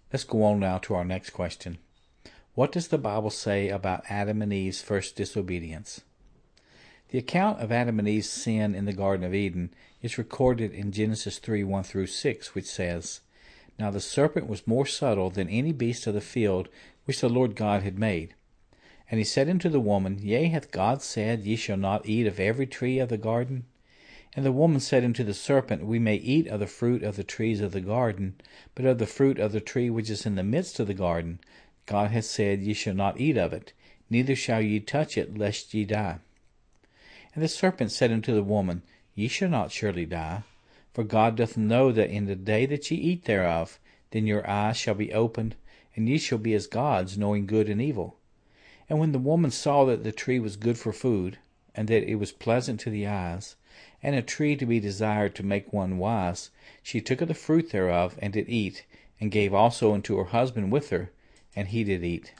Let's go on now to our next question. What does the Bible say about Adam and Eve's first disobedience? The account of Adam and Eve's sin in the Garden of Eden is recorded in Genesis 3:1-6, which says, Now the serpent was more subtle than any beast of the field which the Lord God had made. And he said unto the woman, Yea, hath God said, Ye shall not eat of every tree of the garden? And the woman said unto the serpent, We may eat of the fruit of the trees of the garden, but of the fruit of the tree which is in the midst of the garden, God hath said, Ye shall not eat of it, neither shall ye touch it, lest ye die. And the serpent said unto the woman, Ye shall not surely die, for God doth know that in the day that ye eat thereof, then your eyes shall be opened, and ye shall be as gods, knowing good and evil. And when the woman saw that the tree was good for food, and that it was pleasant to the eyes, and a tree to be desired to make one wise, she took of the fruit thereof, and did eat, and gave also unto her husband with her, and he did eat.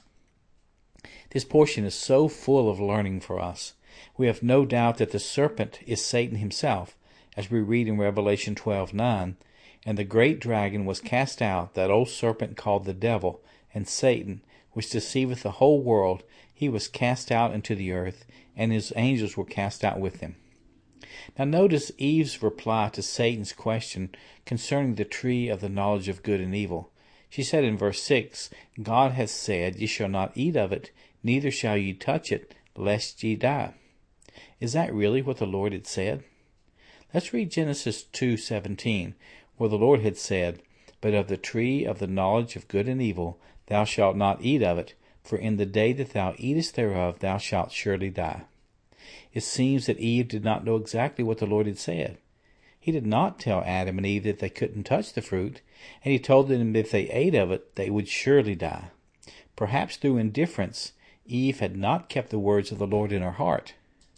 This portion is so full of learning for us. We have no doubt that the serpent is Satan himself, as we read in Revelation 12:9, And the great dragon was cast out, that old serpent called the devil, and Satan, which deceiveth the whole world. He was cast out into the earth, and his angels were cast out with him. Now notice Eve's reply to Satan's question concerning the tree of the knowledge of good and evil. She said in verse 6, God hath said, Ye shall not eat of it, neither shall ye touch it, lest ye die. Is that really what the Lord had said? Let's read Genesis 2:17, where the Lord had said, But of the tree of the knowledge of good and evil thou shalt not eat of it, for in the day that thou eatest thereof thou shalt surely die. It seems that Eve did not know exactly what the Lord had said. He did not tell Adam and Eve that they couldn't touch the fruit, and he told them that if they ate of it, they would surely die. Perhaps through indifference, Eve had not kept the words of the Lord in her heart.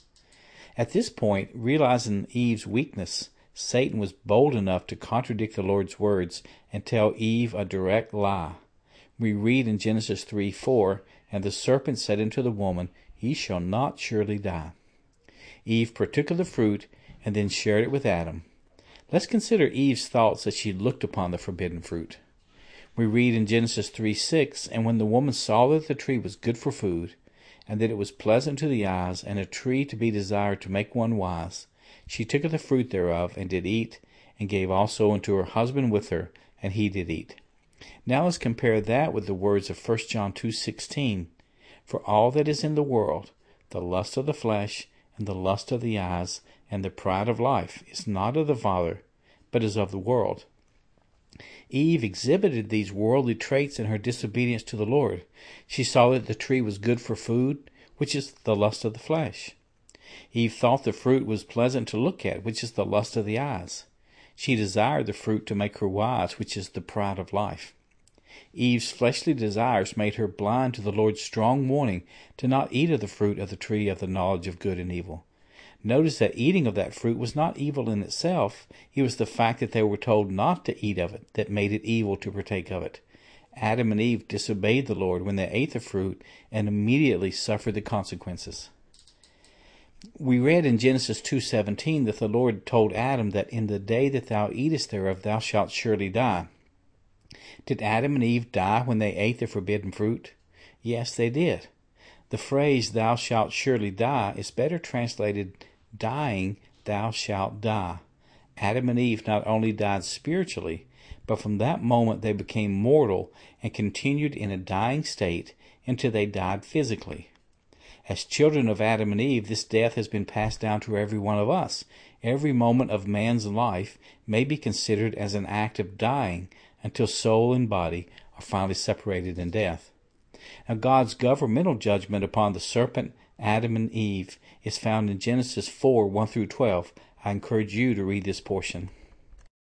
At this point, realizing Eve's weakness, Satan was bold enough to contradict the Lord's words and tell Eve a direct lie. We read in Genesis 3:4, And the serpent said unto the woman, Ye shall not surely die. Eve partook of the fruit and then shared it with Adam. Let's consider Eve's thoughts as she looked upon the forbidden fruit. We read in Genesis 3:6, And when the woman saw that the tree was good for food, and that it was pleasant to the eyes, and a tree to be desired to make one wise, she took of the fruit thereof, and did eat, and gave also unto her husband with her, and he did eat. Now let's compare that with the words of 1 John 2:16, For all that is in the world, the lust of the flesh, and the lust of the eyes, and the pride of life, is not of the Father, but is of the world. Eve exhibited these worldly traits in her disobedience to the Lord. She saw that the tree was good for food, which is the lust of the flesh. Eve thought the fruit was pleasant to look at, which is the lust of the eyes. She desired the fruit to make her wise, which is the pride of life. Eve's fleshly desires made her blind to the Lord's strong warning to not eat of the fruit of the tree of the knowledge of good and evil. Notice that eating of that fruit was not evil in itself. It was the fact that they were told not to eat of it that made it evil to partake of it. Adam and Eve disobeyed the Lord when they ate the fruit and immediately suffered the consequences. We read in Genesis 2:17 that the Lord told Adam that in the day that thou eatest thereof thou shalt surely die. Did Adam and Eve die when they ate the forbidden fruit? Yes, they did. The phrase, thou shalt surely die, is better translated, dying, thou shalt die. Adam and Eve not only died spiritually, but from that moment they became mortal and continued in a dying state until they died physically. As children of Adam and Eve, this death has been passed down to every one of us. Every moment of man's life may be considered as an act of dying until soul and body are finally separated in death. Now, God's governmental judgment upon the serpent, Adam and Eve, is found in Genesis 4:1-12. I encourage you to read this portion.